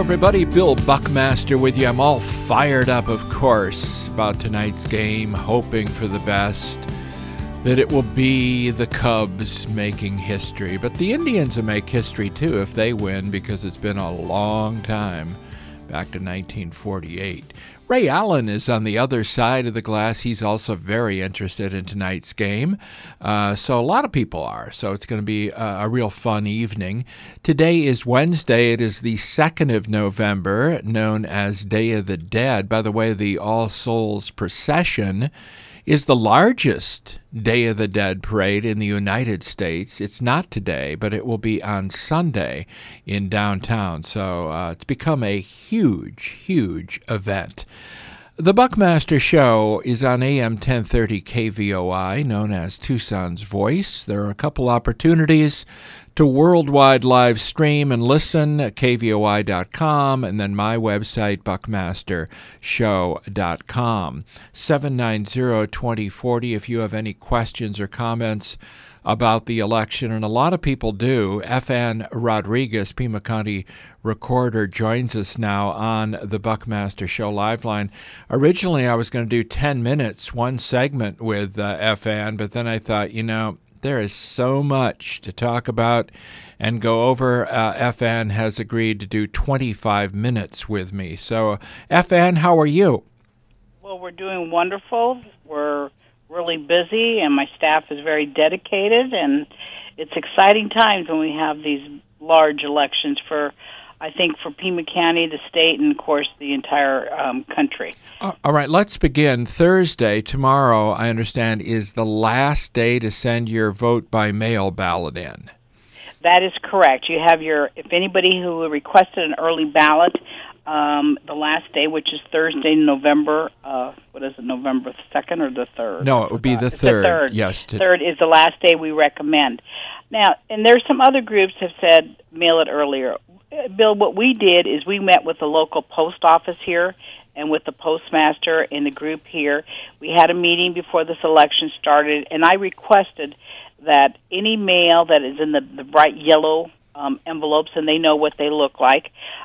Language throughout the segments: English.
everybody. Bill Buckmaster with you. I'm all fired up, of course, about tonight's game, hoping for the best, that it will be the Cubs making history. But the Indians will make history, too, if they win, because it's been a long time, back to 1948. Ray Allen is on the other side of the glass. He's also very interested in tonight's game. So a lot of people are. So it's going to be a real fun evening. Today is Wednesday. It is the 2nd of November, known as Day of the Dead. By the way, the All Souls Procession is the largest Day of the Dead parade in the United States. It's not today, but it will be on Sunday in downtown. So it's become a huge, huge event. The Buckmaster Show is on AM 1030 KVOI, known as Tucson's Voice. There are a couple opportunities to worldwide live stream and listen at kvoi.com, and then my website, buckmastershow.com. 790-2040 if you have any questions or comments about the election, and a lot of people do. FN Rodriguez, Pima County recorder, joins us now on the Buckmaster Show live line. Originally, I was going to do 10 minutes, one segment with FN, but then I thought, there is so much to talk about and go over. FN has agreed to do 25 minutes with me. So, FN, how are you? Well, we're doing wonderful. We're really busy, and my staff is very dedicated, and it's exciting times when we have these large elections for Pima County, the state, and, of course, the entire country. All right, let's begin. Thursday, tomorrow, I understand, is the last day to send your vote by mail ballot in. That is correct. You have if anybody who requested an early ballot, the last day, which is Thursday, November, November 2nd or the 3rd? No, it would be the 3rd. The 3rd. Yes. 3rd is the last day we recommend. Now, and there's some other groups have said mail it earlier. Bill, what we did is we met with the local post office here and with the postmaster in the group here. We had a meeting before this election started, and I requested that any mail that is in the bright yellow envelopes, and they know what they look like,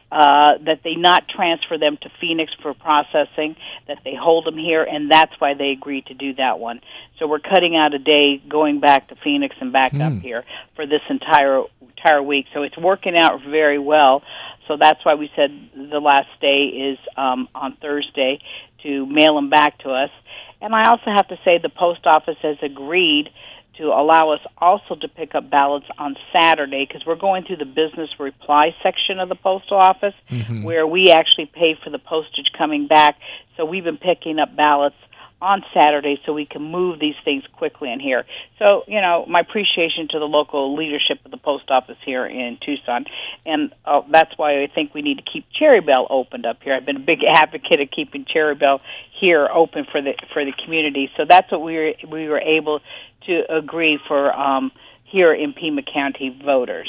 that they not transfer them to Phoenix for processing, that they hold them here, and that's why they agreed to do that one. So we're cutting out a day going back to Phoenix and back up here for this entire week. So it's working out very well. So that's why we said the last day is on Thursday to mail them back to us. And I also have to say the post office has agreed to allow us also to pick up ballots on Saturday, because we're going through the business reply section of the postal office, where we actually pay for the postage coming back. So we've been picking up ballots on Saturday so we can move these things quickly in here. So, my appreciation to the local leadership of the post office here in Tucson. And that's why I think we need to keep Cherry Belle opened up here. I've been a big advocate of keeping Cherry Belle here open for the community. So that's what we were able to agree for here in Pima County voters.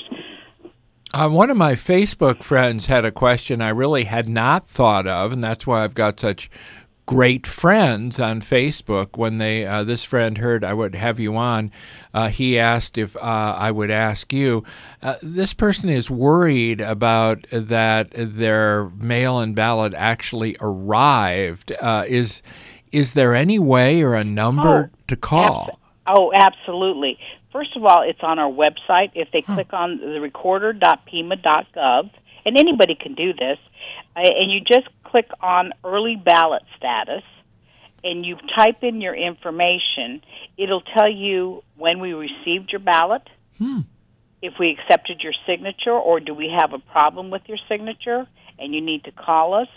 One of my Facebook friends had a question I really had not thought of, and that's why I've got such great friends on Facebook. When this friend heard I would have you on, he asked if I would ask you. This person is worried about that their mail-in ballot actually arrived. Is there any way or a number to call? Absolutely. First of all, it's on our website. If they click on the recorder.pima.gov, and anybody can do this, and you just click on early ballot status, and you type in your information, it'll tell you when we received your ballot, if we accepted your signature, or do we have a problem with your signature, and you need to call us.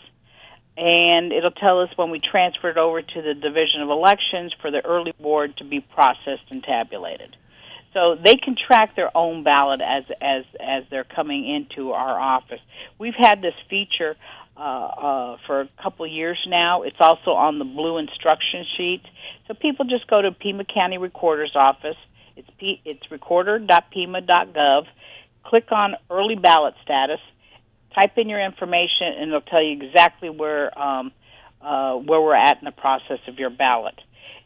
And it'll tell us when we transfer it over to the Division of Elections for the early board to be processed and tabulated. So they can track their own ballot as they're coming into our office. We've had this feature for a couple of years now. It's also on the blue instruction sheet. So people just go to Pima County Recorder's office. It's recorder.pima.gov. Click on early ballot status. Type in your information, and it'll tell you exactly where we're at in the process of your ballot.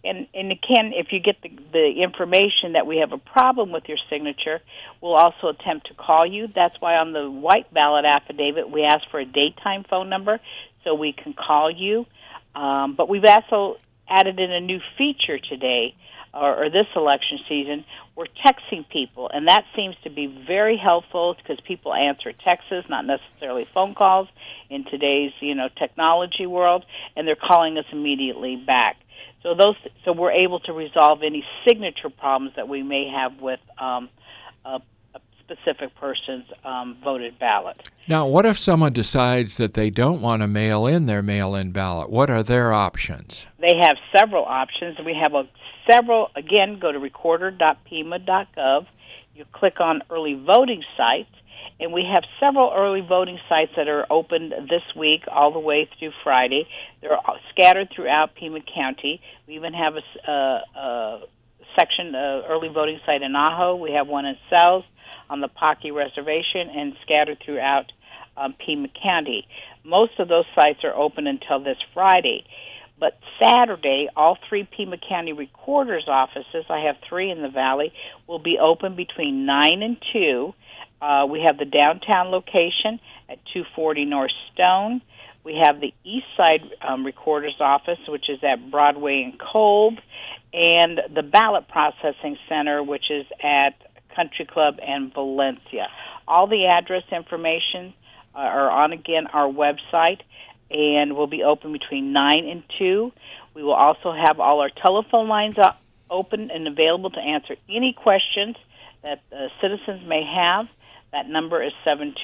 And again, if you get the information that we have a problem with your signature, we'll also attempt to call you. That's why on the white ballot affidavit, we ask for a daytime phone number so we can call you. But we've also added in a new feature today, or this election season. We're texting people, and that seems to be very helpful because people answer texts, not necessarily phone calls in today's technology world, and they're calling us immediately back. So we're able to resolve any signature problems that we may have with a specific person's voted ballot. Now, what if someone decides that they don't want to mail in their mail-in ballot? What are their options? They have several options. We have several. Again, go to recorder.pima.gov. You click on early voting sites, and we have several early voting sites that are open this week all the way through Friday. They're scattered throughout Pima County. We even have a section early voting site in Ajo. We have one in Sells on the Pocky Reservation, and scattered throughout Pima County. Most of those sites are open until this Friday. But Saturday, all 3 Pima County recorders' offices, I have 3 in the Valley, will be open between 9 and 2. We have the downtown location at 240 North Stone. We have the East Side recorder's office, which is at Broadway and Kolb, and the ballot processing center, which is at Country Club and Valencia. All the address information are on, again, our website, and will be open between 9 and 2. We will also have all our telephone lines open and available to answer any questions that citizens may have. That number is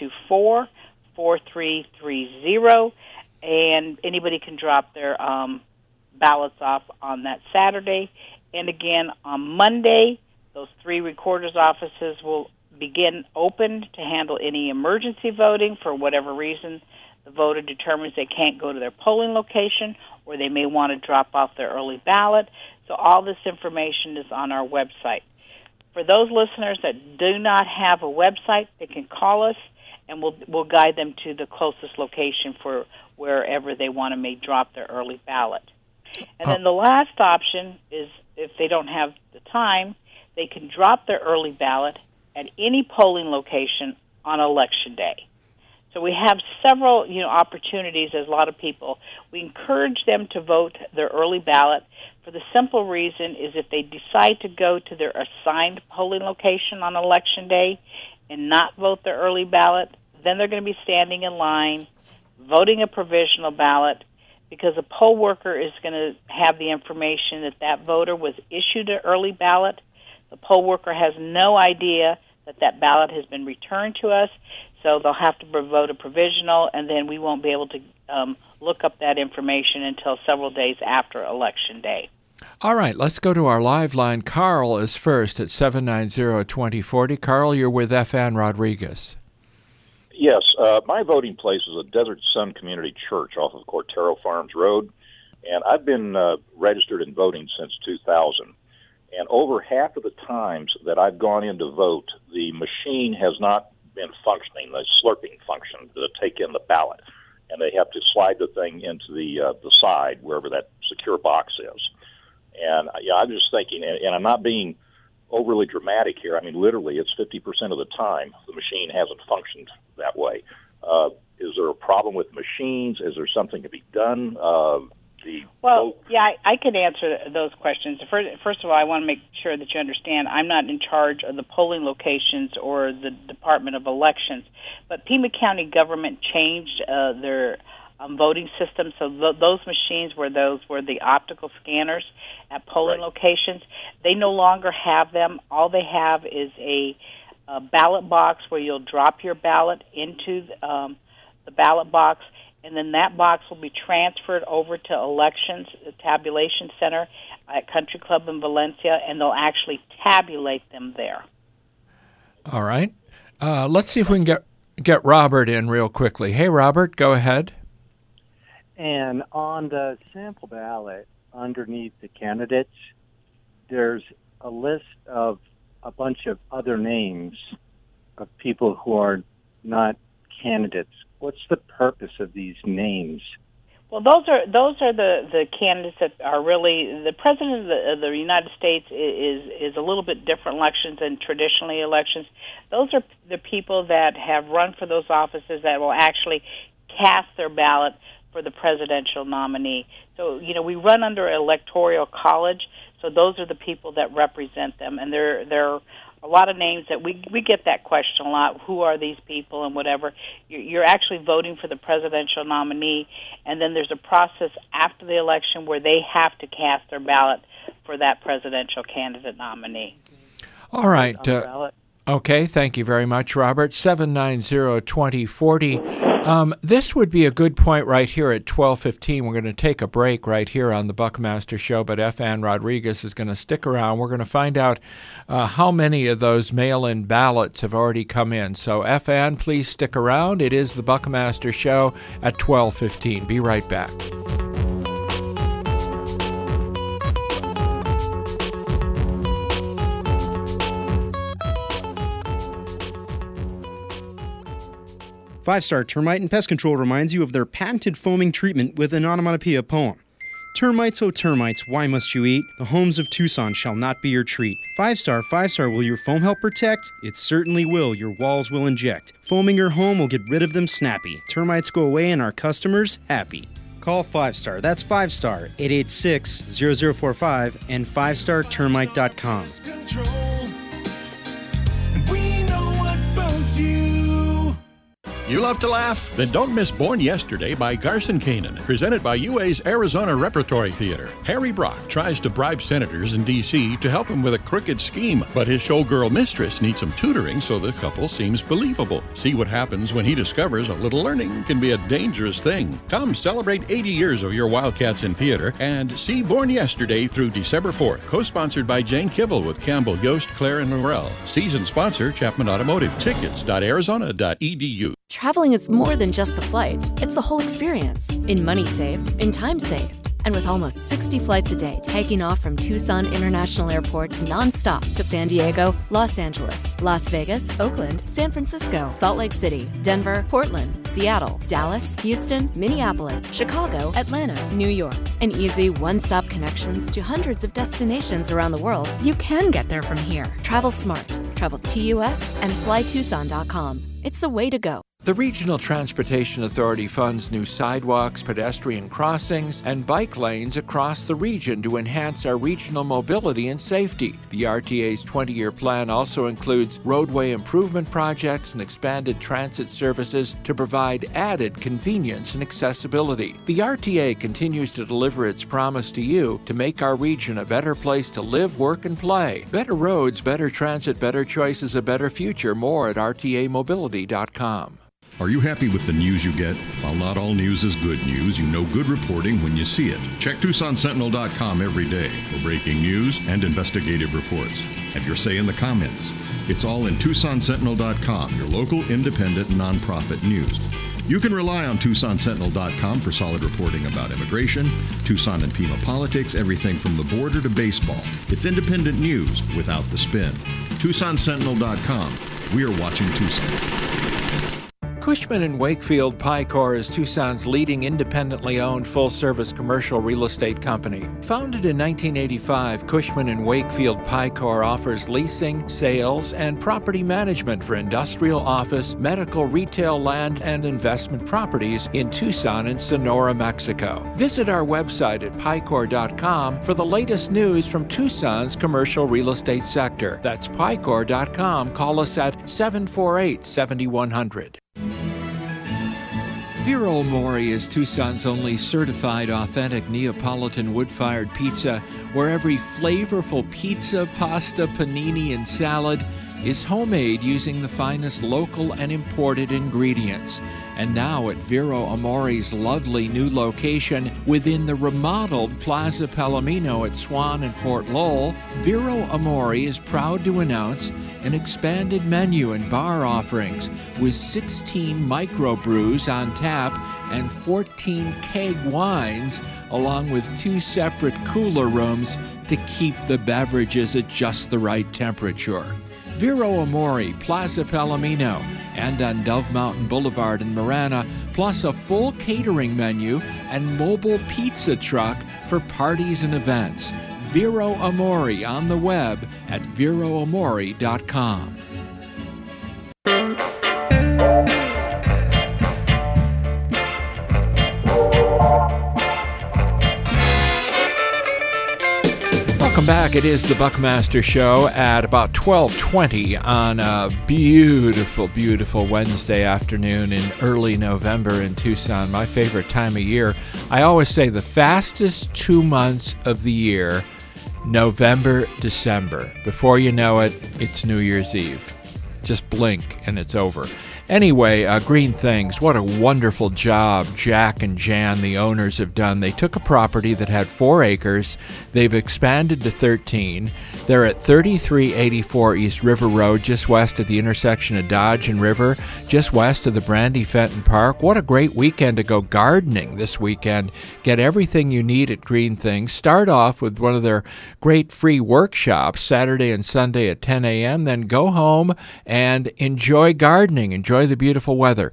724-4330, and anybody can drop their ballots off on that Saturday. And again, on Monday, those 3 recorders' offices will begin open to handle any emergency voting for whatever reason the voter determines they can't go to their polling location, or they may want to drop off their early ballot. So all this information is on our website. For those listeners that do not have a website, they can call us, and we'll guide them to the closest location for wherever they want to may drop their early ballot. And then the last option is, if they don't have the time, they can drop their early ballot at any polling location on Election Day. So we have several, opportunities, as a lot of people. We encourage them to vote their early ballot for the simple reason is if they decide to go to their assigned polling location on Election Day and not vote their early ballot, then they're going to be standing in line, voting a provisional ballot, because a poll worker is going to have the information that that voter was issued an early ballot. The poll worker has no idea that ballot has been returned to us, so they'll have to vote a provisional, and then we won't be able to look up that information until several days after Election Day. All right, let's go to our live line. Carl is first at 790-2040. Carl, you're with F.N. Rodriguez. Yes, my voting place is a Desert Sun Community Church off of Cortero Farms Road, and I've been registered in voting since 2000. And over half of the times that I've gone in to vote, the machine has not been functioning, the slurping function to take in the ballot. And they have to slide the thing into the side, wherever that secure box is. And I'm just thinking, and I'm not being overly dramatic here. I mean, literally, it's 50% of the time the machine hasn't functioned that way. Is there a problem with machines? Is there something to be done? I can answer those questions. First of all, I want to make sure that you understand I'm not in charge of the polling locations or the Department of Elections, but Pima County government changed their voting system, so those machines were the optical scanners at polling locations. They no longer have them. All they have is a ballot box where you'll drop your ballot into the ballot box, and then that box will be transferred over to Elections, the tabulation center at Country Club in Valencia, and they'll actually tabulate them there. All right. Let's see if we can get Robert in real quickly. Hey, Robert, go ahead. And on the sample ballot, underneath the candidates, there's a list of a bunch of other names of people who are not candidates. What's the purpose of these names? Well, those are the candidates that are really the president of the United States is a little bit different elections than traditionally elections. Those are the people that have run for those offices that will actually cast their ballot for the presidential nominee. So, we run under electoral college, so those are the people that represent them, and there are a lot of names that we get that question a lot. Who are these people and whatever? You're actually voting for the presidential nominee, and then there's a process after the election where they have to cast their ballot for that presidential candidate nominee. All right. Okay, thank you very much, Robert. 790-2040. This would be a good point right here at 12:15. We're going to take a break right here on the Buckmaster Show, but F. Ann Rodriguez is going to stick around. We're going to find out how many of those mail-in ballots have already come in. So, F. Ann, please stick around. It is the Buckmaster Show at 12:15. Be right back. Five Star Termite and Pest Control reminds you of their patented foaming treatment with an onomatopoeia poem. Termites, oh termites, why must you eat? The homes of Tucson shall not be your treat. Five Star, will your foam help protect? It certainly will, your walls will inject. Foaming your home will get rid of them snappy. Termites go away and our customers happy. Call 5 Star, that's 5 Star, 886-0045 and 5startermite.com. We know what bugs you. You love to laugh? Then don't miss Born Yesterday by Garson Kanin, presented by UA's Arizona Repertory Theater. Harry Brock tries to bribe senators in D.C. to help him with a crooked scheme, but his showgirl mistress needs some tutoring so the couple seems believable. See what happens when he discovers a little learning can be a dangerous thing. Come celebrate 80 years of your Wildcats in theater and see Born Yesterday through December 4th. Co-sponsored by Jane Kivel with Campbell, Yost, Claire, and Laurel. Season sponsor, Chapman Automotive. Tickets.arizona.edu. Traveling is more than just the flight. It's the whole experience. In money saved, in time saved. And with almost 60 flights a day taking off from Tucson International Airport nonstop to San Diego, Los Angeles, Las Vegas, Oakland, San Francisco, Salt Lake City, Denver, Portland, Seattle, Dallas, Houston, Minneapolis, Chicago, Atlanta, New York. And easy one-stop connections to hundreds of destinations around the world. You can get there from here. Travel smart. Travel TUS and flytucson.com. It's the way to go. The Regional Transportation Authority funds new sidewalks, pedestrian crossings, and bike lanes across the region to enhance our regional mobility and safety. The RTA's 20-year plan also includes roadway improvement projects and expanded transit services to provide added convenience and accessibility. The RTA continues to deliver its promise to you to make our region a better place to live, work, and play. Better roads, better transit, better choices, a better future. More at rtamobility.com. Are you happy with the news you get? While not all news is good news, you know good reporting when you see it. Check TucsonSentinel.com every day for breaking news and investigative reports. Have your say in the comments. It's all in TucsonSentinel.com, your local independent nonprofit news. You can rely on TucsonSentinel.com for solid reporting about immigration, Tucson and Pima politics, everything from the border to baseball. It's independent news without the spin. TucsonSentinel.com. We are watching Tucson. Cushman & Wakefield Picor is Tucson's leading independently owned full-service commercial real estate company. Founded in 1985, Cushman & Wakefield Picor offers leasing, sales, and property management for industrial, office, medical, retail, land, and investment properties in Tucson and Sonora, Mexico. Visit our website at picor.com for the latest news from Tucson's commercial real estate sector. That's picor.com. Call us at 748-7100. Vero Amore is Tucson's only certified authentic Neapolitan wood-fired pizza, where every flavorful pizza, pasta, panini, and salad is homemade using the finest local and imported ingredients. And now at Vero Amore's lovely new location within the remodeled Plaza Palomino at Swan and Fort Lowell, Vero Amore is proud to announce an expanded menu and bar offerings with 16 microbrews on tap and 14 keg wines, along with 2 separate cooler rooms to keep the beverages at just the right temperature. Vero Amore, Plaza Palomino, and on Dove Mountain Boulevard in Marana, plus plus a full catering menu and mobile pizza truck for parties and events. Vero Amore on the web at veroamore.com. Welcome back. It is the Buckmaster Show at about 12:20 on a beautiful, beautiful Wednesday afternoon in early November in Tucson, my favorite time of year. I always say the fastest 2 months of the year, November, December. Before you know it, it's New Year's Eve. Just blink and it's over. Anyway, Green Things, what a wonderful job Jack and Jan, the owners, have done. They took a property that had 4 acres. They've expanded to 13. They're at 3384 East River Road, just west of the intersection of Dodge and River, just west of the Brandy Fenton Park. What a great weekend to go gardening this weekend. Get everything you need at Green Things. Start off with one of their great free workshops, Saturday and Sunday at 10 a.m., then go home and enjoy gardening. Enjoy the beautiful weather.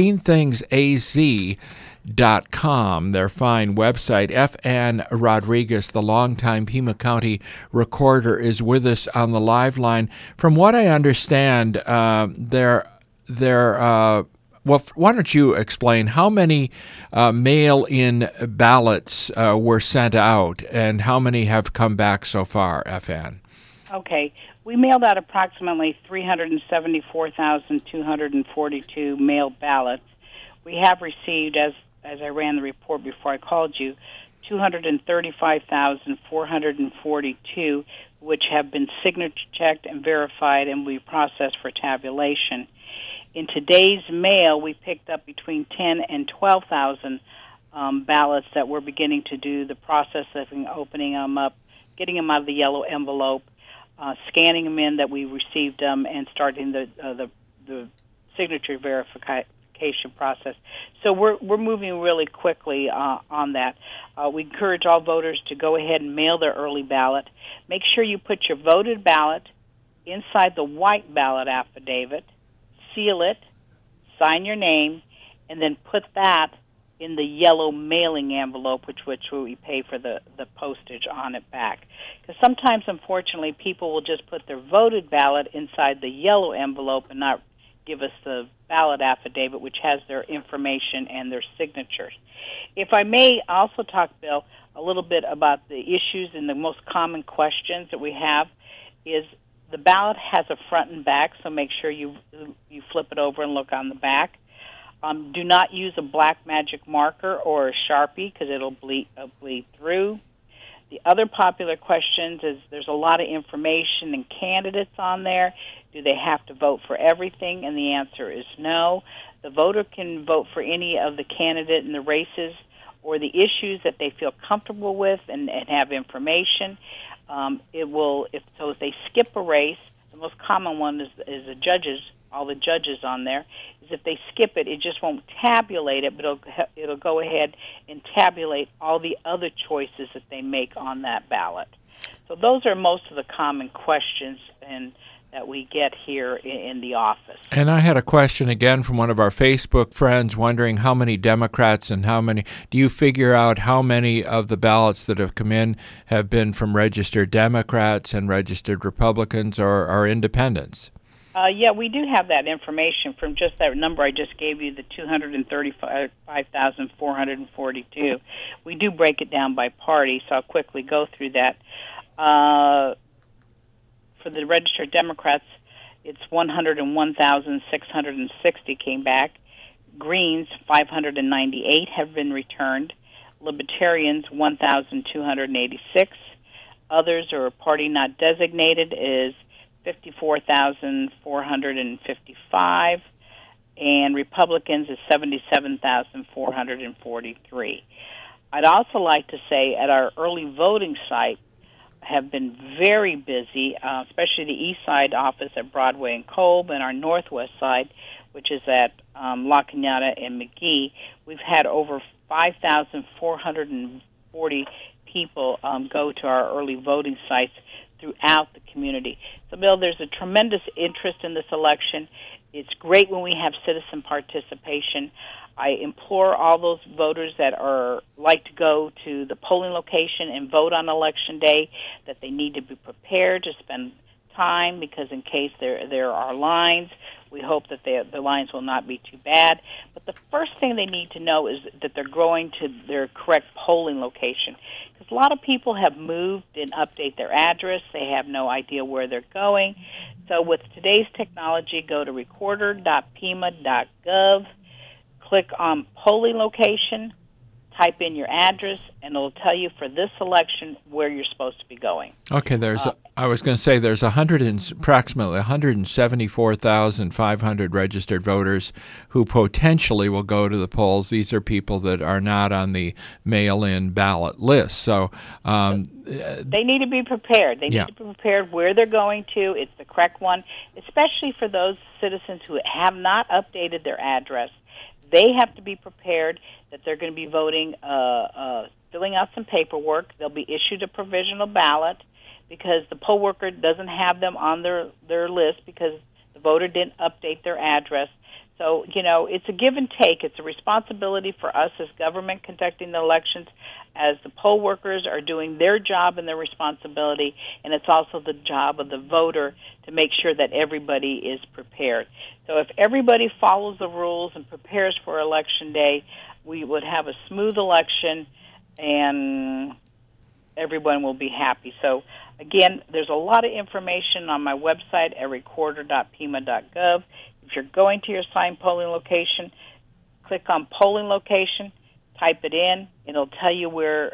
GreenThingsAZ.com, their fine website. F.N. Rodriguez, the longtime Pima County recorder, is with us on the live line. From what I understand, well, why don't you explain how many mail-in ballots were sent out and how many have come back so far, F.N.? Okay. We mailed out approximately 374,242 mail ballots. We have received, as I ran the report before I called you, 235,442, which have been signature checked and verified and we processed for tabulation. In today's mail, we picked up between 10 and 12,000 ballots that we're beginning to do the process of opening them up, getting them out of the yellow envelope, scanning them in that we received them, and starting the signature verification process. So we're moving really quickly on that. We encourage all voters to go ahead and mail their early ballot. Make sure you put your voted ballot inside the white ballot affidavit, seal it, sign your name, and then put that in the yellow mailing envelope, which we pay for the postage on it back. Because sometimes, unfortunately, people will just put their voted ballot inside the yellow envelope and not give us the ballot affidavit, which has their information and their signatures. If I may also talk, Bill, a little bit about the issues and the most common questions that we have is the ballot has a front and back, so make sure you flip it over and look on the back. Do not use a black magic marker or a Sharpie because it'll bleed through. The other popular questions is there's a lot of information and candidates on there. Do they have to vote for everything? And the answer is no. The voter can vote for any of the candidate in the races or the issues that they feel comfortable with and have information. If they skip a race, the most common one is the judges, all the judges on there, is if they skip it, it just won't tabulate it, but it'll go ahead and tabulate all the other choices that they make on that ballot. So those are most of the common questions that we get here in the office. And I had a question again from one of our Facebook friends wondering how many Democrats and do you figure out how many of the ballots that have come in have been from registered Democrats and registered Republicans or independents? Yeah, we do have that information from just that number I just gave you, the 235,442. We do break it down by party, so I'll quickly go through that. For the registered Democrats, it's 101,660 came back. Greens, 598 have been returned. Libertarians, 1,286. Others, or party not designated, is 54,455, and Republicans is 77,443. I'd also like to say at our early voting site have been very busy, especially the east side office at Broadway and Kolb, and our northwest side, which is at La Cañada and McGee. We've had over 5,440 people go to our early voting sites throughout the community. So, Bill, there's a tremendous interest in this election. It's great when we have citizen participation. I implore all those voters that like to go to the polling location and vote on Election Day that they need to be prepared to spend time, because in case there are lines, we hope that the lines will not be too bad. But the first thing they need to know is that they're going to their correct polling location, because a lot of people have moved and update their address. They have no idea where they're going. So with today's technology, go to recorder.pima.gov, click on polling location, type in your address, and it'll tell you for this election where you're supposed to be going. Okay, I was going to say there's approximately 174,500 registered voters who potentially will go to the polls. These are people that are not on the mail-in ballot list. So they need to be prepared. They need to be prepared where they're going to. It's the correct one, especially for those citizens who have not updated their address. They have to be prepared that they're going to be voting, filling out some paperwork. They'll be issued a provisional ballot because the poll worker doesn't have them on their list because the voter didn't update their address. So, it's a give and take. It's a responsibility for us as government conducting the elections, as the poll workers are doing their job and their responsibility, and it's also the job of the voter to make sure that everybody is prepared. So if everybody follows the rules and prepares for Election Day, we would have a smooth election and everyone will be happy. So, again, there's a lot of information on my website at recorder.pima.gov. If you're going to your assigned polling location, click on polling location, type it in. It'll tell you where,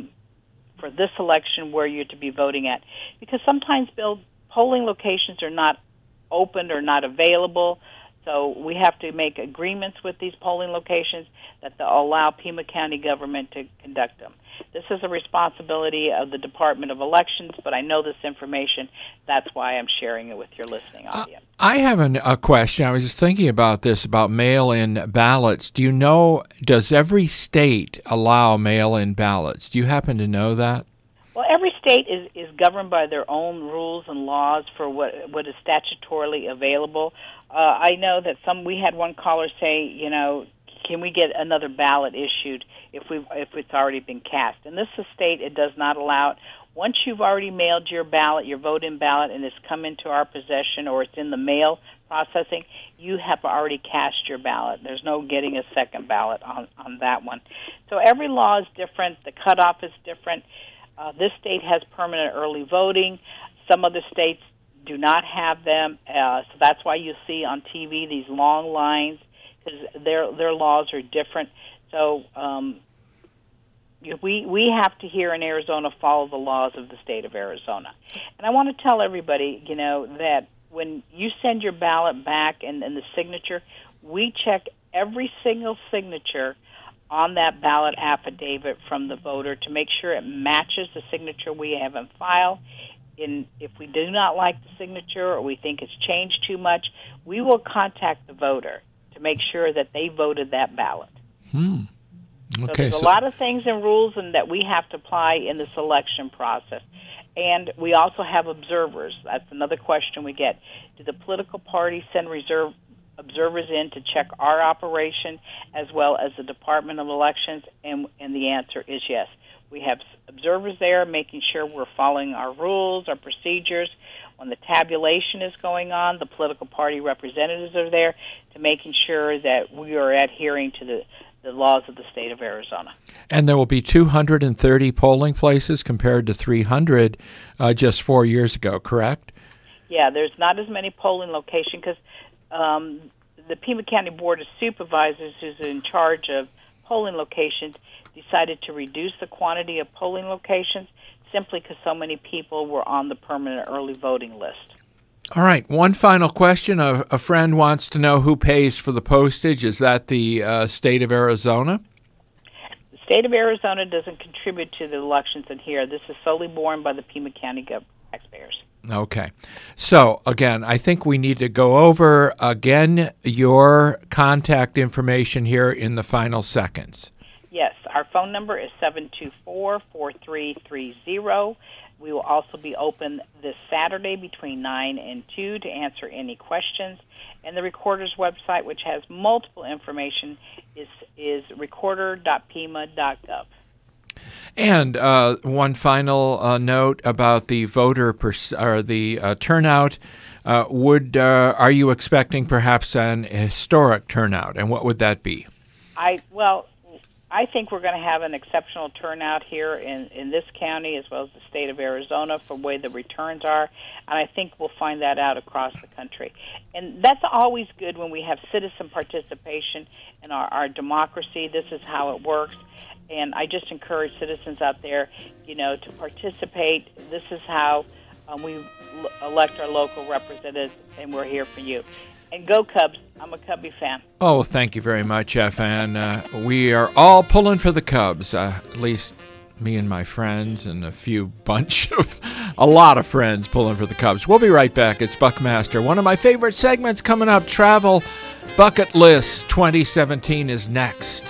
for this election, where you're to be voting at. Because sometimes, Bill, polling locations are not opened or not available, so we have to make agreements with these polling locations that they'll allow Pima County government to conduct them. This is a responsibility of the Department of Elections, but I know this information. That's why I'm sharing it with your listening audience. I have a question. I was just thinking about this, about mail-in ballots. Do you know, does every state allow mail-in ballots? Do you happen to know that? Well, every state is governed by their own rules and laws for what is statutorily available. I know that we had one caller say, can we get another ballot issued if it's already been cast? In this state, it does not allow it. Once you've already mailed your ballot, your vote-in ballot, and it's come into our possession or it's in the mail processing, you have already cast your ballot. There's no getting a second ballot on that one. So every law is different. The cutoff is different. This state has permanent early voting. Some other states do not have them. So that's why you see on TV these long lines, because their laws are different. So we have to, here in Arizona, follow the laws of the state of Arizona. And I want to tell everybody, that when you send your ballot back and the signature, we check every single signature on that ballot affidavit from the voter to make sure it matches the signature we have in file. If we do not like the signature or we think it's changed too much, we will contact the voter to make sure that they voted that ballot. Okay, so there's a lot of things and rules that we have to apply in this election process. And we also have observers. That's another question we get. Do the political parties send observers in to check our operation as well as the Department of Elections? And the answer is yes. We have observers there making sure we're following our rules, our procedures. When the tabulation is going on, the political party representatives are there to making sure that we are adhering to the laws of the state of Arizona. And there will be 230 polling places compared to 300 just 4 years ago, correct? Yeah, there's not as many polling locations because the Pima County Board of Supervisors, who's in charge of polling locations, decided to reduce the quantity of polling locations simply because so many people were on the permanent early voting list. All right. One final question. A friend wants to know who pays for the postage. Is that the state of Arizona? The state of Arizona doesn't contribute to the elections in here. This is solely borne by the Pima County taxpayers. Okay. So, again, I think we need to go over, again, your contact information here in the final seconds. Yes. Our phone number is 724-4330. We will also be open this Saturday between 9 and 2 to answer any questions. And the Recorder's website, which has multiple information, is recorder.pima.gov. And one final note about the voter turnout. Are you expecting perhaps an historic turnout, and what would that be? I think we're going to have an exceptional turnout here in this county as well as the state of Arizona for the way the returns are, and I think we'll find that out across the country. And that's always good when we have citizen participation in our democracy. This is how it works, and I just encourage citizens out there, to participate. This is how we elect our local representatives, and we're here for you. And go Cubs. I'm a Cubby fan. Oh, thank you very much, F.N. We are all pulling for the Cubs, at least me and my friends and a lot of friends pulling for the Cubs. We'll be right back. It's Buckmaster. One of my favorite segments coming up, Travel Bucket List 2017 is next.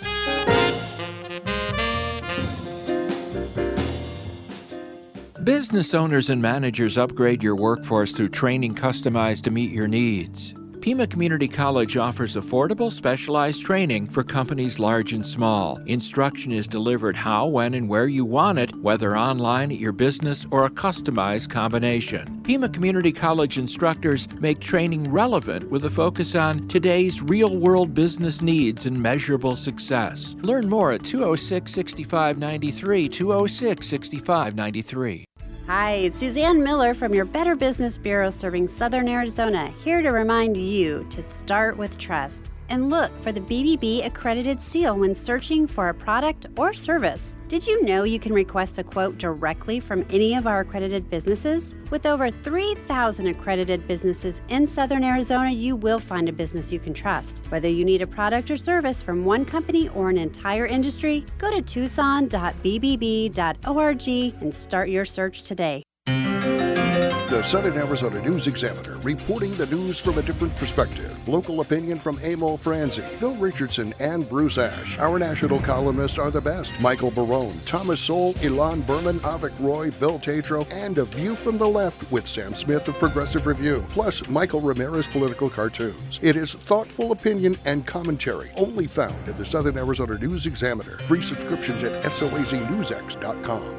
Business owners and managers upgrade your workforce through training customized to meet your needs. Pima Community College offers affordable, specialized training for companies large and small. Instruction is delivered how, when, and where you want it, whether online at your business or a customized combination. Pima Community College instructors make training relevant with a focus on today's real-world business needs and measurable success. Learn more at 206-6593, 206-6593. Hi, it's Suzanne Miller from your Better Business Bureau serving Southern Arizona, here to remind you to start with trust and look for the BBB accredited seal when searching for a product or service. Did you know you can request a quote directly from any of our accredited businesses? With over 3,000 accredited businesses in Southern Arizona, you will find a business you can trust. Whether you need a product or service from one company or an entire industry, go to tucson.bbb.org and start your search today. The Southern Arizona News Examiner, reporting the news from a different perspective. Local opinion from Emil Franzi, Bill Richardson, and Bruce Ash. Our national columnists are the best. Michael Barone, Thomas Sowell, Ilan Berman, Avik Roy, Bill Tatro, and A View from the Left with Sam Smith of Progressive Review. Plus, Michael Ramirez political cartoons. It is thoughtful opinion and commentary, only found in the Southern Arizona News Examiner. Free subscriptions at soaznewsx.com.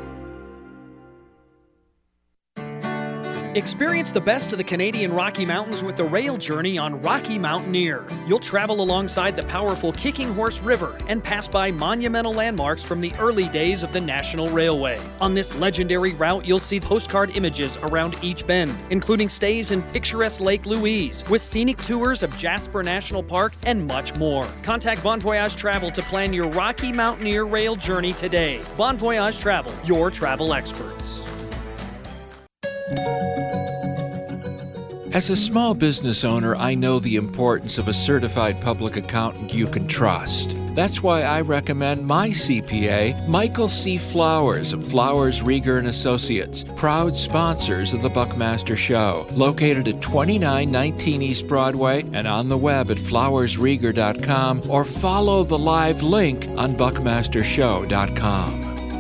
Experience the best of the Canadian Rocky Mountains with the rail journey on Rocky Mountaineer. You'll travel alongside the powerful Kicking Horse River and pass by monumental landmarks from the early days of the National Railway. On this legendary route, you'll see postcard images around each bend, including stays in picturesque Lake Louise, with scenic tours of Jasper National Park and much more. Contact Bon Voyage Travel to plan your Rocky Mountaineer rail journey today. Bon Voyage Travel, your travel experts. As a small business owner, I know the importance of a certified public accountant you can trust. That's why I recommend my CPA, Michael C. Flowers of Flowers, Rieger & Associates, proud sponsors of the Buckmaster Show, located at 2919 East Broadway and on the web at flowersrieger.com, or follow the live link on buckmastershow.com.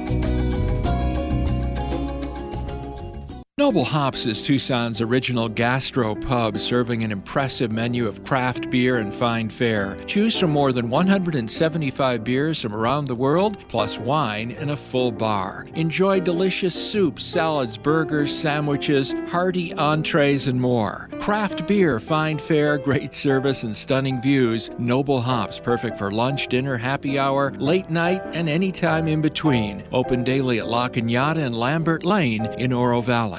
Noble Hops is Tucson's original gastro pub, serving an impressive menu of craft beer and fine fare. Choose from more than 175 beers from around the world, plus wine and a full bar. Enjoy delicious soups, salads, burgers, sandwiches, hearty entrees, and more. Craft beer, fine fare, great service, and stunning views. Noble Hops, perfect for lunch, dinner, happy hour, late night, and any time in between. Open daily at La Cañada and Lambert Lane in Oro Valley.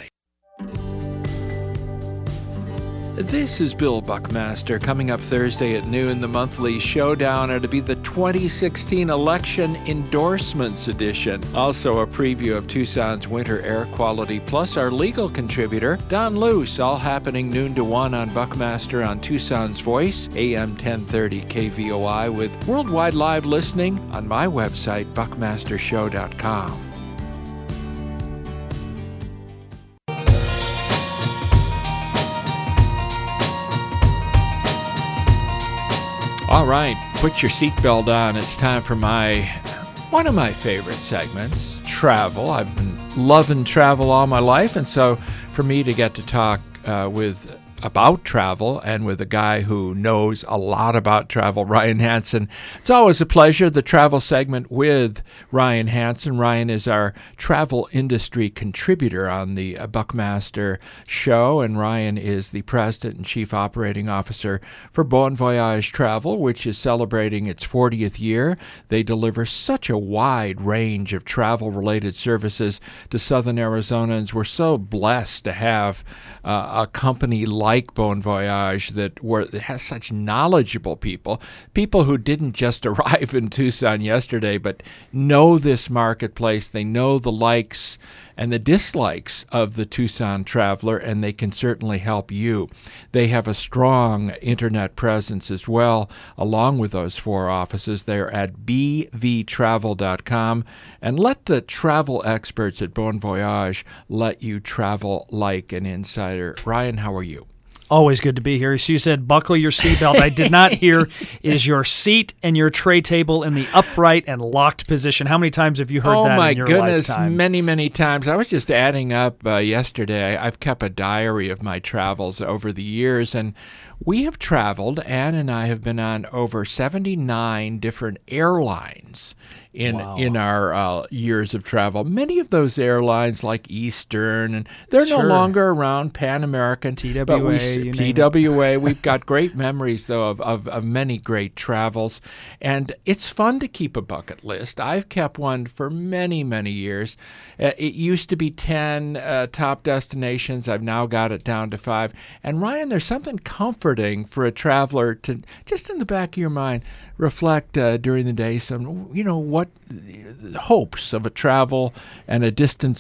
This is Bill Buckmaster. Coming up Thursday at noon, the monthly showdown. It'll be the 2016 Election Endorsements Edition. Also a preview of Tucson's winter air quality, plus our legal contributor, Don Luce, all happening noon to 1 on Buckmaster on Tucson's Voice, AM 1030 KVOI, with worldwide live listening on my website, buckmastershow.com. All right, put your seatbelt on. It's time for one of my favorite segments, travel. I've been loving travel all my life, and so for me to get to talk about travel and with a guy who knows a lot about travel, Ryan Hansen. It's always a pleasure, the travel segment with Ryan Hansen. Ryan is our travel industry contributor on the Buckmaster show, and Ryan is the president and chief operating officer for Bon Voyage Travel, which is celebrating its 40th year. They deliver such a wide range of travel-related services to Southern Arizonans. We're so blessed to have a company like Bon Voyage that has such knowledgeable people who didn't just arrive in Tucson yesterday, but know this marketplace. They know the likes and the dislikes of the Tucson traveler, and they can certainly help you. They have a strong internet presence as well, along with those 4 offices. They're at bvtravel.com, and let the travel experts at Bon Voyage let you travel like an insider. Ryan, how are you? Always good to be here. So you said buckle your seatbelt. I did not hear is your seat and your tray table in the upright and locked position. How many times have you heard that in your lifetime? Oh, my goodness, many, many times. I was just adding up yesterday. I've kept a diary of my travels over the years, and we have traveled, Ann and I have been on over 79 different airlines in our years of travel. Many of those airlines, like Eastern, and they're no longer around, Pan American, TWA. We've got great memories, though, of many great travels. And it's fun to keep a bucket list. I've kept one for many, many years. It used to be 10 top destinations. I've now got it down to 5. And Ryan, there's something comforting for a traveler to, just in the back of your mind, reflect during the day some, what hopes of a travel and a distant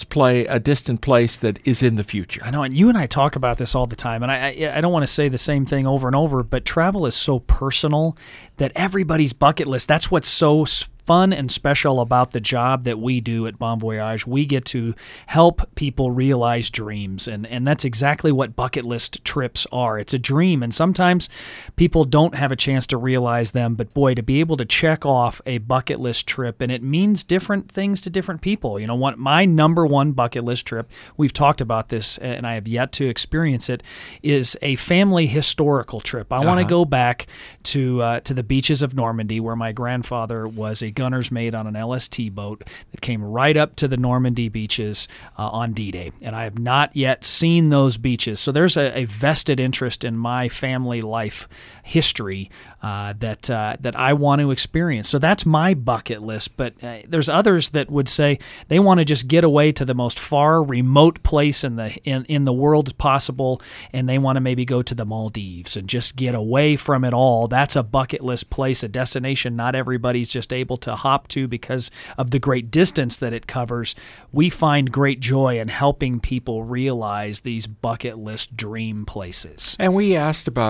place that is in the future. I know, and you and I talk about this all the time, and I don't want to say the same thing over and over, but travel is so personal that everybody's bucket list, that's what's so fun and special about the job that we do at Bon Voyage. We get to help people realize dreams, and that's exactly what bucket list trips are. It's a dream, and sometimes people don't have a chance to realize them, but boy, to be able to check off a bucket list trip, and it means different things to different people. My number one bucket list trip, we've talked about this, and I have yet to experience it, is a family historical trip. I want to go back to the beaches of Normandy, where my grandfather was a gunner's mate on an LST boat that came right up to the Normandy beaches on D-Day. And I have not yet seen those beaches. So there's a vested interest in my family life history that I want to experience. So that's my bucket list. But there's others that would say they want to just get away to the most far remote place in the world possible, and they want to maybe go to the Maldives and just get away from it all. That's a bucket list place, a destination not everybody's just able to hop to because of the great distance that it covers. We find great joy in helping people realize these bucket list dream places. And we asked about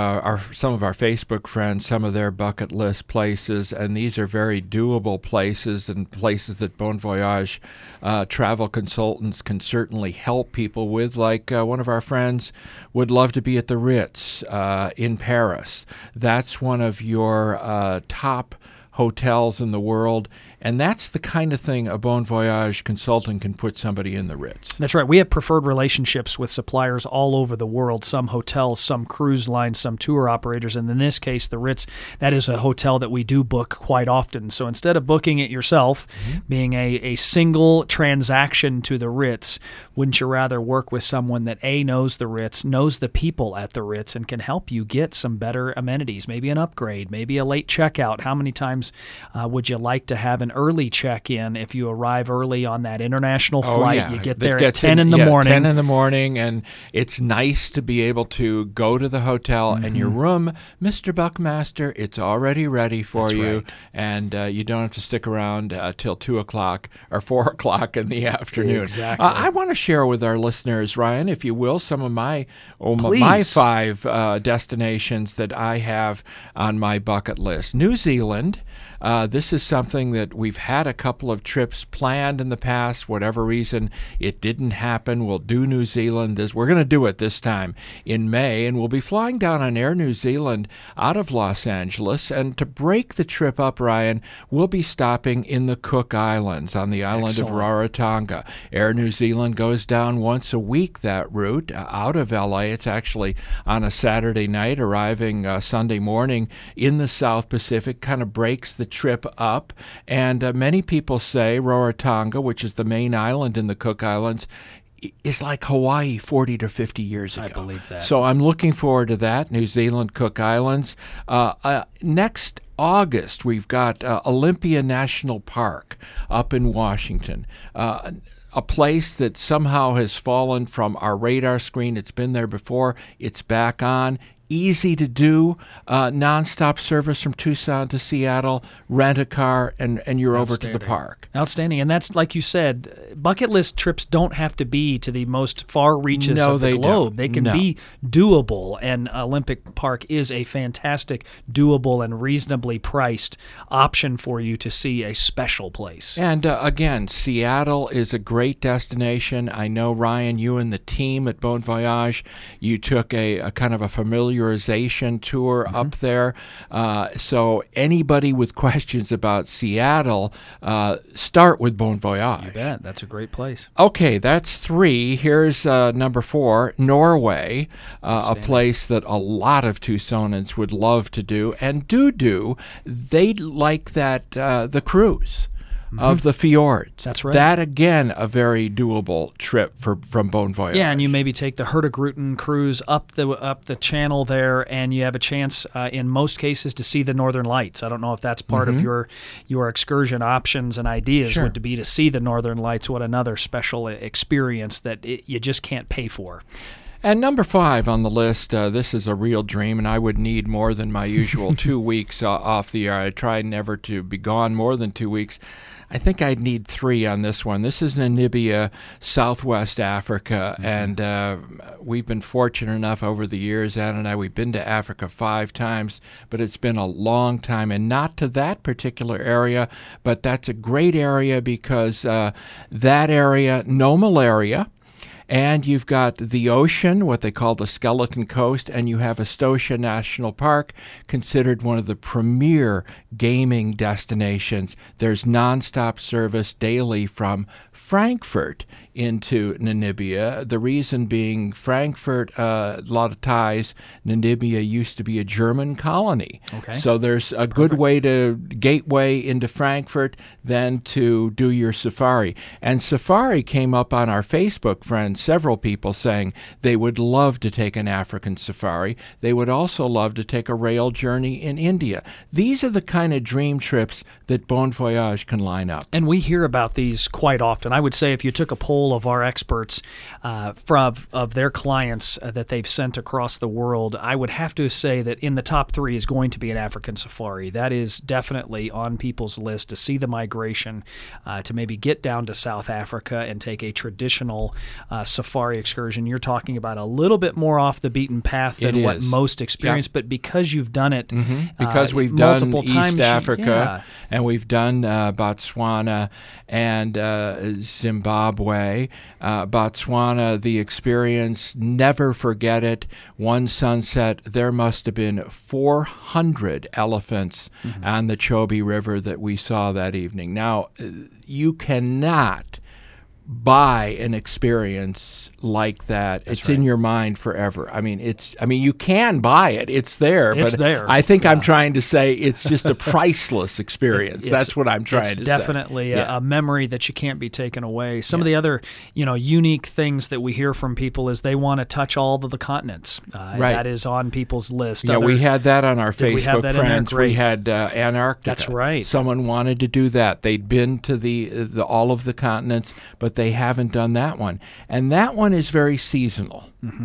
some of our Facebook friends, some of their bucket list places, and these are very doable places and places that Bon Voyage travel consultants can certainly help people with. Like one of our friends would love to be at the Ritz in Paris. That's one of your top hotels in the world, and that's the kind of thing a Bon Voyage consultant can put somebody in the Ritz. That's right. We have preferred relationships with suppliers all over the world, some hotels, some cruise lines, some tour operators, and in this case, the Ritz, that is a hotel that we do book quite often. So instead of booking it yourself, being a single transaction to the Ritz, wouldn't you rather work with someone that A, knows the Ritz, knows the people at the Ritz, and can help you get some better amenities, maybe an upgrade, maybe a late checkout? How many times would you like to have an early check-in if you arrive early on that international flight? You get there at 10 in the morning. 10 in the morning, and it's nice to be able to go to the hotel and your room, Mr. Buckmaster, it's already ready for you, right. And you don't have to stick around till 2 o'clock or 4 o'clock in the afternoon. Exactly. I want to share with our listeners, Ryan, if you will, some of my 5 destinations that I have on my bucket list. New Zealand. This is something that We've had a couple of trips planned in the past. Whatever reason, it didn't happen. We'll do New Zealand. We're going to do it this time in May, and we'll be flying down on Air New Zealand out of Los Angeles. And to break the trip up, Ryan, we'll be stopping in the Cook Islands on the island of Rarotonga. Air New Zealand goes down once a week that route out of LA. It's actually on a Saturday night, arriving Sunday morning in the South Pacific, kind of breaks the trip up. And many people say Rarotonga, which is the main island in the Cook Islands, is like Hawaii 40 to 50 years ago. I believe that. So I'm looking forward to that, New Zealand, Cook Islands. Next August, we've got Olympia National Park up in Washington. A place that somehow has fallen from our radar screen. It's been there before. It's back on. Easy to do, nonstop service from Tucson to Seattle, rent a car, and you're over to the park. Outstanding. And that's, like you said, bucket list trips don't have to be to the most far reaches of the globe. They can be doable, and Olympic Park is a fantastic, doable, and reasonably priced option for you to see a special place. And again, Seattle is a great destination. I know, Ryan, you and the team at Bon Voyage, you took a kind of a familiarization tour up there. So anybody with questions about Seattle, start with Bon Voyage. You bet. That's a great place. Okay, that's 3. Here's number 4, Norway, a place that a lot of Tucsonans would love to do and do. They like that, the cruise of the fjords. That's right. That, again, a very doable trip from Bon Voyage. Yeah, and you maybe take the Hurtigruten cruise up the channel there, and you have a chance, in most cases, to see the Northern Lights. I don't know if that's part of your excursion options and ideas would be to see the Northern Lights. What another special experience that you just can't pay for. And number 5 on the list, this is a real dream, and I would need more than my usual 2 weeks off the air. I try never to be gone more than 2 weeks. I think I'd need 3 on this one. This is Namibia, Southwest Africa, and we've been fortunate enough over the years, Ann and I, we've been to Africa 5 times, but it's been a long time, and not to that particular area, but that's a great area because that area, no malaria, and you've got the ocean, what they call the Skeleton Coast, and you have Astocia National Park, considered one of the premier gaming destinations. There's nonstop service daily from Frankfurt into Namibia. The reason being Frankfurt, a lot of ties. Namibia used to be a German colony. Okay. So there's a good way to gateway into Frankfurt, then to do your safari. And safari came up on our Facebook friends, several people saying they would love to take an African safari. They would also love to take a rail journey in India. These are the kind of dream trips that Bon Voyage can line up. And we hear about these quite often. I would say if you took a poll of our experts of their clients that they've sent across the world, I would have to say that in the top 3 is going to be an African safari. That is definitely on people's list to see the migration, to maybe get down to South Africa and take a traditional safari excursion. You're talking about a little bit more off the beaten path than what most experience, but because you've done it because we've multiple done times, East Africa, and we've done Botswana and Zimbabwe. Botswana, the experience, never forget it. One sunset, there must have been 400 elephants on the Chobe River that we saw that evening. Now, you cannot buy an experience like that. It's in your mind forever. I mean, you can buy it. It's there. It's there. I think I'm trying to say it's just a priceless experience. That's what I'm trying to say. It's definitely a memory that you can't be taken away. Some of the other, unique things that we hear from people is they want to touch all of the continents. That is on people's list. Yeah, we had that on our Facebook friends. We had Antarctica. That's right. Someone wanted to do that. They'd been to the all of the continents, but they haven't done that one. And that one is very seasonal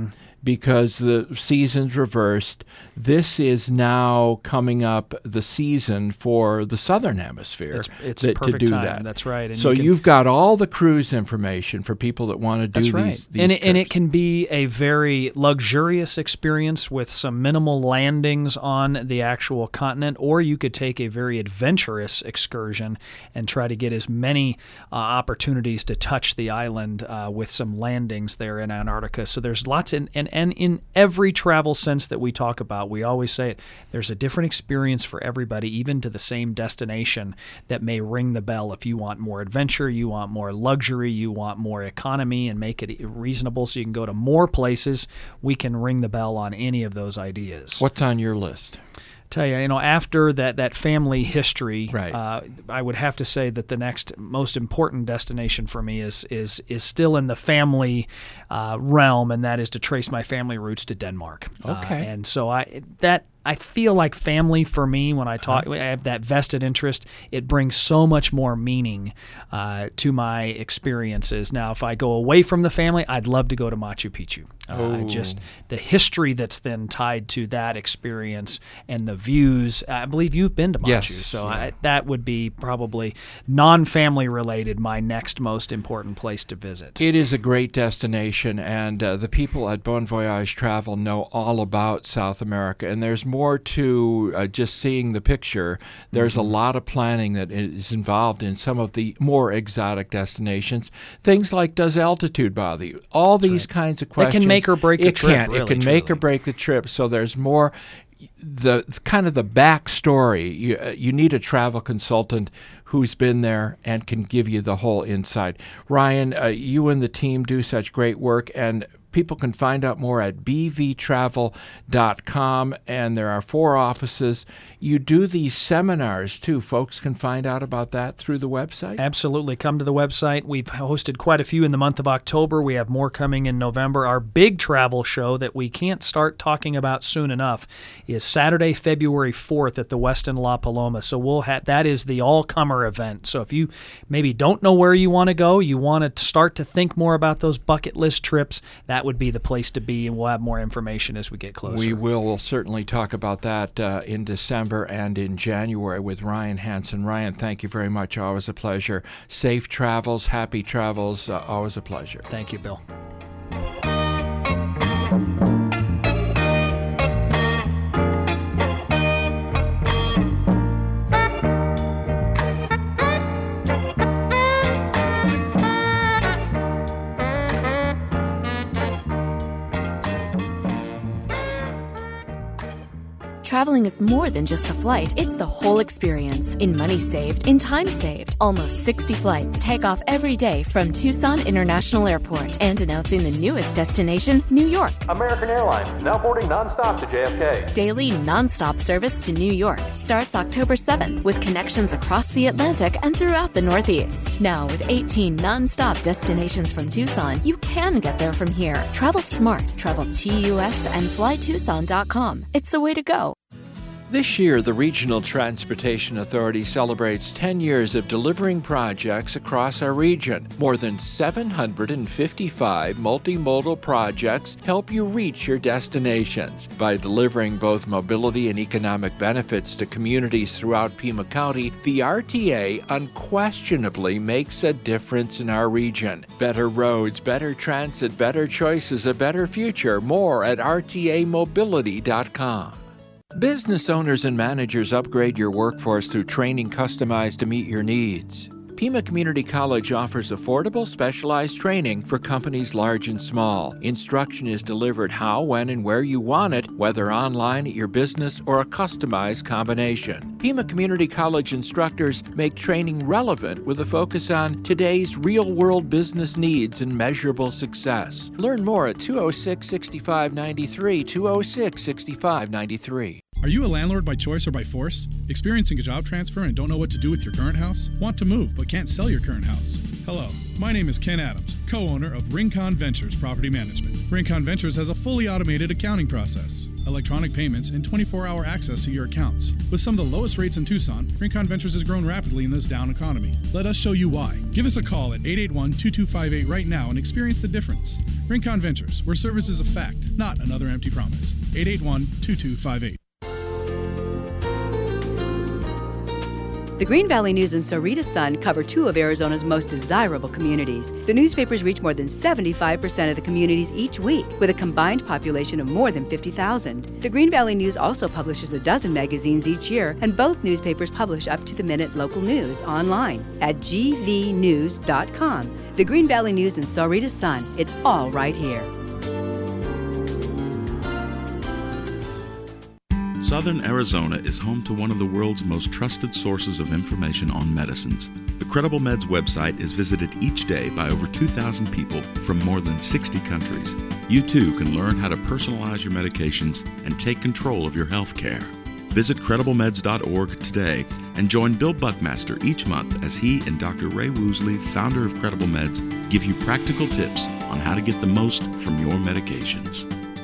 because the season's reversed. This is now coming up the season for the Southern Hemisphere. It's perfect to do time. that. That's right. And so you've got all the cruise information for people that want to do these and trips. it can be a very luxurious experience with some minimal landings on the actual continent, or you could take a very adventurous excursion and try to get as many opportunities to touch the island with some landings there in Antarctica. So there's lots, and in every travel sense that we talk about, we always say it, there's a different experience for everybody, even to the same destination, that may ring the bell. If you want more adventure, you want more luxury, you want more economy, and make it reasonable so you can go to more places, we can ring the bell on any of those ideas. What's on your list? Tell you, after that family history, right. I would have to say that the next most important destination for me is still in the family realm, and that is to trace my family roots to Denmark. Okay. And so I feel like family for me, when I talk, I have that vested interest. It brings so much more meaning to my experiences. Now, if I go away from the family, I'd love to go to Machu Picchu. Just the history that's then tied to that experience and the views. I believe you've been to Machu, yes, so that would be probably non-family related my next most important place to visit. It is a great destination, and the people at Bon Voyage Travel know all about South America, and there's more to just seeing the picture. There's a lot of planning that is involved in some of the more exotic destinations. Things like, does altitude bother you? All these kinds of questions. It can make or break the trip. It can make or break the trip. So there's more. The kind of the backstory. You need a travel consultant who's been there and can give you the whole insight. Ryan, you and the team do such great work, and people can find out more at bvtravel.com, and there are 4 offices. You do these seminars, too. Folks can find out about that through the website? Absolutely. Come to the website. We've hosted quite a few in the month of October. We have more coming in November. Our big travel show that we can't start talking about soon enough is Saturday, February 4th at the Westin La Paloma. So that is the all-comer event. So if you maybe don't know where you want to go, you want to start to think more about those bucket list trips, that would be the place to be, and we'll have more information as we get closer. We will. We'll certainly talk about that in December and in January with Ryan Hansen. Ryan, thank you very much. Always a pleasure. Safe travels, happy travels. Always a pleasure. Thank you, Bill. Traveling is more than just a flight. It's the whole experience. In money saved, in time saved. Almost 60 flights take off every day from Tucson International Airport. And announcing the newest destination, New York. American Airlines now boarding nonstop to JFK. Daily nonstop service to New York starts October 7th with connections across the Atlantic and throughout the Northeast. Now, with 18 nonstop destinations from Tucson, you can get there from here. Travel smart. Travel TUS and flytucson.com. It's the way to go. This year, the Regional Transportation Authority celebrates 10 years of delivering projects across our region. More than 755 multimodal projects help you reach your destinations. By delivering both mobility and economic benefits to communities throughout Pima County, the RTA unquestionably makes a difference in our region. Better roads, better transit, better choices, a better future. More at rtamobility.com. Business owners and managers upgrade your workforce through training customized to meet your needs. Pima Community College offers affordable, specialized training for companies large and small. Instruction is delivered how, when, and where you want it, whether online at your business or a customized combination. Pima Community College instructors make training relevant with a focus on today's real-world business needs and measurable success. Learn more at 206-6593, 206-6593. Are you a landlord by choice or by force? Experiencing a job transfer and don't know what to do with your current house? Want to move but can't sell your current house? Hello, my name is Ken Adams, co-owner of Rincon Ventures Property Management. Rincon Ventures has a fully automated accounting process, electronic payments, and 24-hour access to your accounts. With some of the lowest rates in Tucson, Rincon Ventures has grown rapidly in this down economy. Let us show you why. Give us a call at 881-2258 right now and experience the difference. Rincon Ventures, where service is a fact, not another empty promise. 881-2258. The Green Valley News and Sahuarita Sun cover two of Arizona's most desirable communities. The newspapers reach more than 75% of the communities each week, with a combined population of more than 50,000. The Green Valley News also publishes a dozen magazines each year, and both newspapers publish up-to-the-minute local news online at gvnews.com. The Green Valley News and Sahuarita Sun, it's all right here. Southern Arizona is home to one of the world's most trusted sources of information on medicines. The Credible Meds website is visited each day by over 2,000 people from more than 60 countries. You too can learn how to personalize your medications and take control of your health care. Visit CredibleMeds.org today and join Bill Buckmaster each month as he and Dr. Ray Woosley, founder of Credible Meds, give you practical tips on how to get the most from your medications.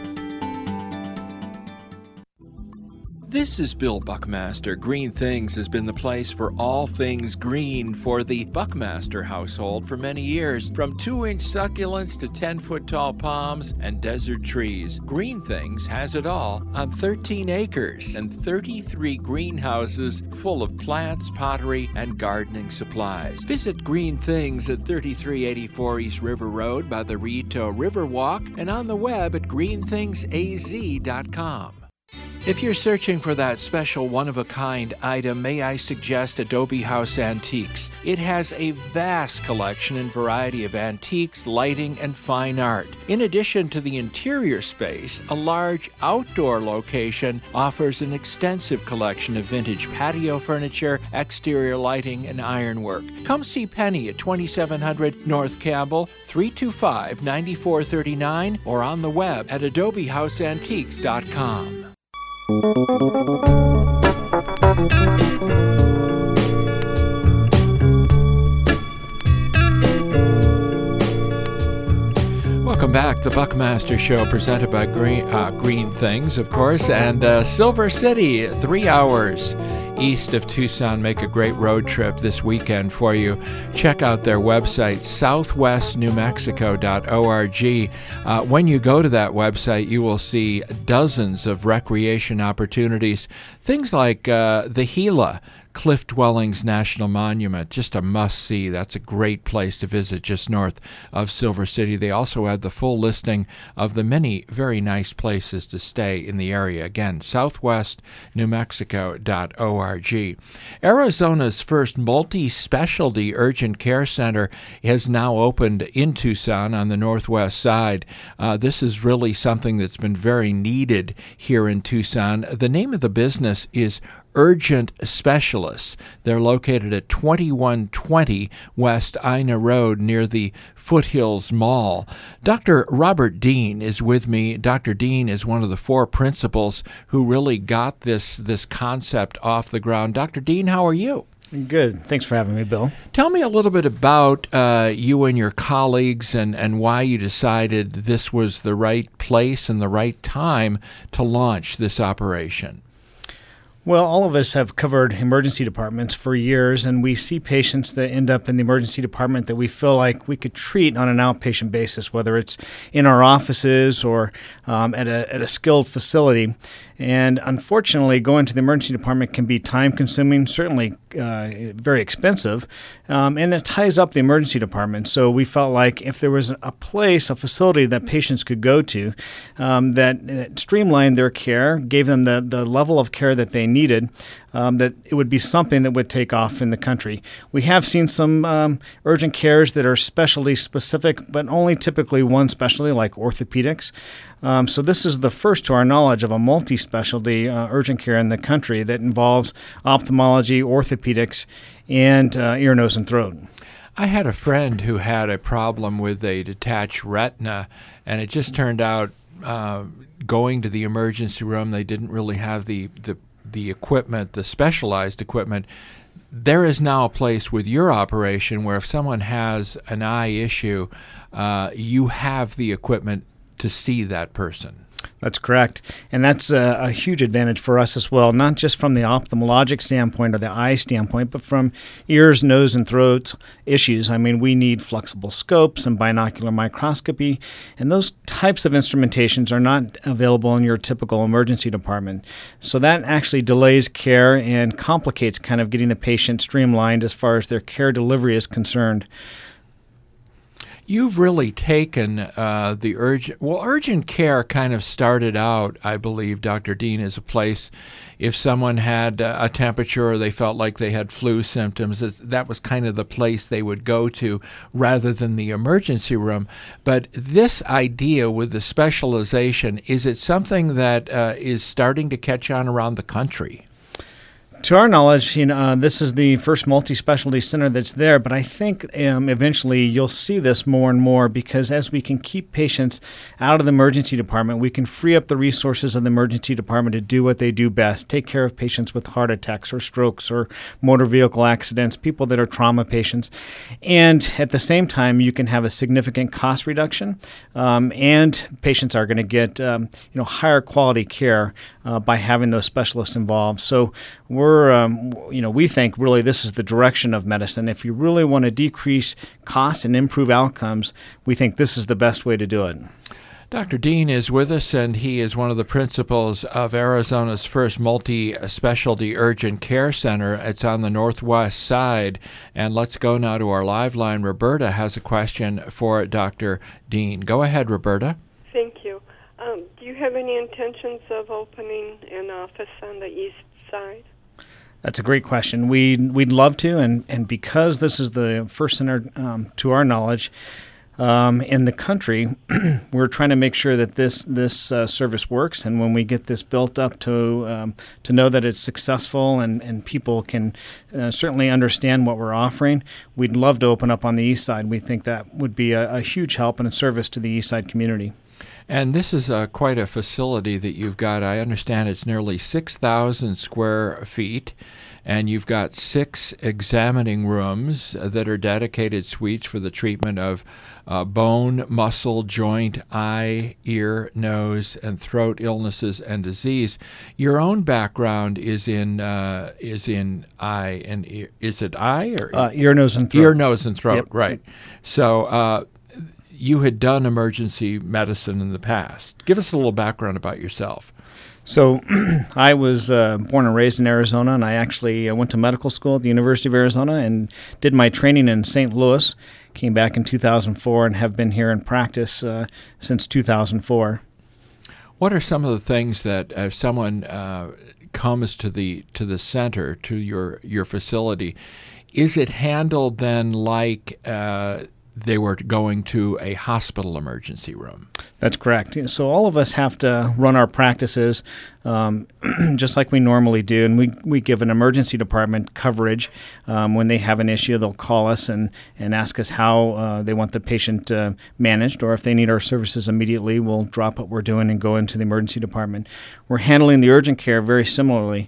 This is Bill Buckmaster. Green Things has been the place for all things green for the Buckmaster household for many years. From 2-inch succulents to 10-foot tall palms and desert trees, Green Things has it all on 13 acres and 33 greenhouses full of plants, pottery, and gardening supplies. Visit Green Things at 3384 East River Road by the Rito Riverwalk and on the web at greenthingsaz.com. If you're searching for that special one-of-a-kind item, may I suggest Adobe House Antiques. It has a vast collection and variety of antiques, lighting, and fine art. In addition to the interior space, a large outdoor location offers an extensive collection of vintage patio furniture, exterior lighting, and ironwork. Come see Penny at 2700 North Campbell, 325-9439, or on the web at adobehouseantiques.com. Welcome back. The Buckmaster Show, presented by Green Things, of course, and Silver City, 3 hours east of Tucson. Make a great road trip this weekend for you. Check out their website, southwestnewmexico.org. When you go to that website, you will see dozens of recreation opportunities, things like the Gila Cliff Dwellings National Monument, just a must-see. That's a great place to visit just north of Silver City. They also have the full listing of the many very nice places to stay in the area. Again, southwestnewmexico.org. Arizona's first multi-specialty urgent care center has now opened in Tucson on the northwest side. This is really something that's been very needed here in Tucson. The name of the business is Urgent Specialists. They're located at 2120 West Ina Road near the Foothills Mall. Dr. Robert Dean is with me. Dr. Dean is one of the 4 principals who really got this concept off the ground. Dr. Dean, how are you? Good. Thanks for having me, Bill. Tell me a little bit about you and your colleagues and why you decided this was the right place and the right time to launch this operation. Well, all of us have covered emergency departments for years, and we see patients that end up in the emergency department that we feel like we could treat on an outpatient basis, whether it's in our offices or at a skilled facility. And unfortunately, going to the emergency department can be time-consuming, certainly very expensive, and it ties up the emergency department. So we felt like if there was a place, a facility that patients could go to that streamlined their care, gave them the level of care that they needed, that it would be something that would take off in the country. We have seen some urgent cares that are specialty specific, but only typically one specialty, like orthopedics. So this is the first, to our knowledge, of a multi-specialty urgent care in the country that involves ophthalmology, orthopedics, and ear, nose, and throat. I had a friend who had a problem with a detached retina, and it just turned out going to the emergency room. They didn't really have the equipment, the specialized equipment. There is now a place with your operation where if someone has an eye issue, you have the equipment to see that person. That's correct. And that's a huge advantage for us as well, not just from the ophthalmologic standpoint or the eye standpoint, but from ears, nose, and throat issues. I mean, we need flexible scopes and binocular microscopy, and those types of instrumentations are not available in your typical emergency department. So that actually delays care and complicates kind of getting the patient streamlined as far as their care delivery is concerned. You've really taken the urgent care kind of started out, I believe, Dr. Dean, as a place if someone had a temperature or they felt like they had flu symptoms, that was kind of the place they would go to rather than the emergency room. But this idea with the specialization, is it something that is starting to catch on around the country? To our knowledge, this is the first multi-specialty center that's there, but I think eventually you'll see this more and more because as we can keep patients out of the emergency department, we can free up the resources of the emergency department to do what they do best, take care of patients with heart attacks or strokes or motor vehicle accidents, people that are trauma patients. And at the same time, you can have a significant cost reduction, and patients are going to get higher quality care by having those specialists involved. So we think really this is the direction of medicine. If you really want to decrease costs and improve outcomes, we think this is the best way to do it. Dr. Dean is with us, and he is one of the principals of Arizona's first multi-specialty urgent care center. It's on the northwest side. And let's go now to our live line. Roberta has a question for Dr. Dean. Go ahead, Roberta. Thank you. Do you have any intentions of opening an office on the east side? That's a great question. We'd love to, and because this is the first center, to our knowledge, in the country, we're trying to make sure that this service works. And when we get this built up to know that it's successful and people can certainly understand what we're offering, we'd love to open up on the east side. We think that would be a huge help and a service to the east side community. And this is quite a facility that you've got. I understand it's nearly 6,000 square feet, and you've got 6 examining rooms that are dedicated suites for the treatment of bone, muscle, joint, eye, ear, nose, and throat illnesses and disease. Your own background is in eye and ear. Is it eye or ear, nose, and throat? Ear, nose, and throat. Yep. Right. So. You had done emergency medicine in the past. Give us a little background about yourself. So I was born and raised in Arizona, and I actually went to medical school at the University of Arizona and did my training in St. Louis. Came back in 2004 and have been here in practice since 2004. What are some of the things that if someone comes to the center, to your facility, is it handled then like they were going to a hospital emergency room? That's correct. So all of us have to run our practices just like we normally do, and we give an emergency department coverage. When they have an issue, they'll call us and ask us how they want the patient managed, or if they need our services immediately, we'll drop what we're doing and go into the emergency department. We're handling the urgent care very similarly.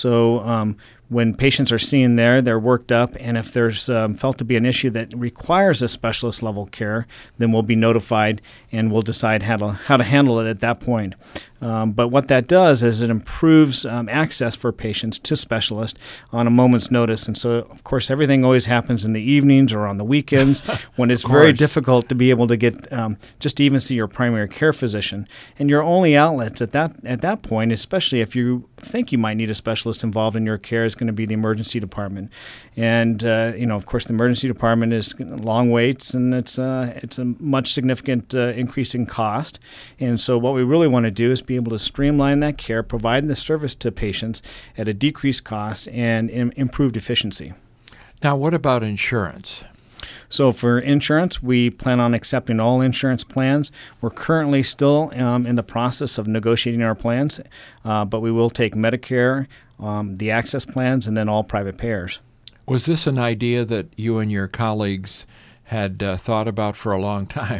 So when patients are seen there, they're worked up, and if there's felt to be an issue that requires a specialist level care, then we'll be notified and we'll decide how to handle it at that point. But what that does is it improves access for patients to specialists on a moment's notice. And so, of course, everything always happens in the evenings or on the weekends when it's very difficult to be able to get just to even see your primary care physician. And your only outlets at that point, especially if you think you might need a specialist involved in your care, is going to be the emergency department. And, of course, the emergency department is long waits, and it's a much significant increase in cost. And so what we really want to do is be able to streamline that care, provide the service to patients at a decreased cost and improved efficiency. Now, what about insurance? So for insurance, we plan on accepting all insurance plans. We're currently still in the process of negotiating our plans, but we will take Medicare, the access plans, and then all private payers. Was this an idea that you and your colleagues had thought about for a long time?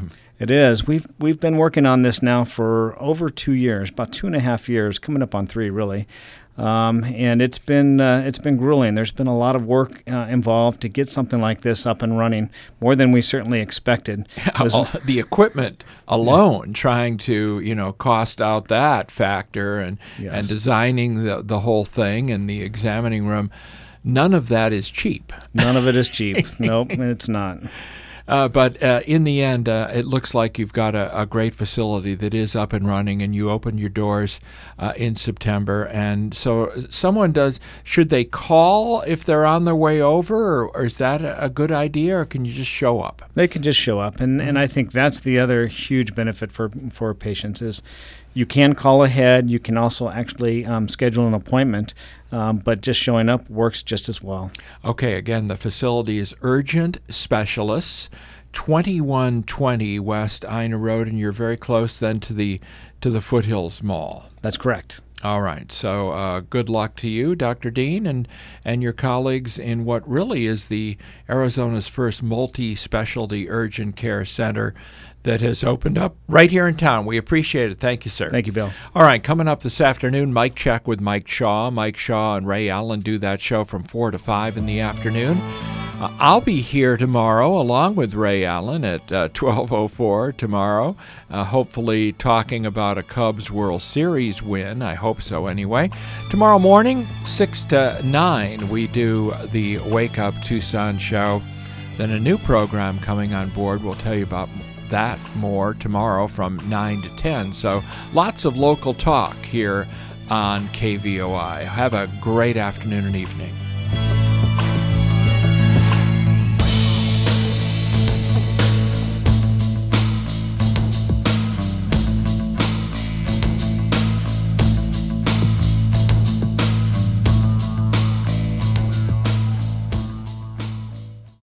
It is. We've been working on this now for over 2 years, about 2.5 years, coming up on 3 really. And it's been grueling. There's been a lot of work involved to get something like this up and running, more than we certainly expected. The equipment alone, trying to cost out that factor and designing the whole thing and the examining room, none of that is cheap. None of it is cheap. Nope, it's not. But in the end, it looks like you've got a great facility that is up and running, and you opened your doors in September. And so should they call if they're on their way over, or is that a good idea, or can you just show up? They can just show up. And I think that's the other huge benefit for patients is you can call ahead. You can also actually schedule an appointment, but just showing up works just as well. Okay, again, the facility is Urgent Specialists, 2120 West Ina Road, and you're very close then to the Foothills Mall. That's correct. All right, so good luck to you, Dr. Dean, and your colleagues in what really is the Arizona's first multi-specialty urgent care center that has opened up right here in town. We appreciate it. Thank you, sir. Thank you, Bill. All right, coming up this afternoon, Mike Check with Mike Shaw. Mike Shaw and Ray Allen do that show from 4 to 5 in the afternoon. I'll be here tomorrow along with Ray Allen at 12:04 tomorrow, hopefully talking about a Cubs World Series win. I hope so anyway. Tomorrow morning, 6 to 9, we do the Wake Up Tucson show. Then a new program coming on board. We'll tell you about that more tomorrow from 9 to 10. So lots of local talk here on KVOI. Have a great afternoon and evening.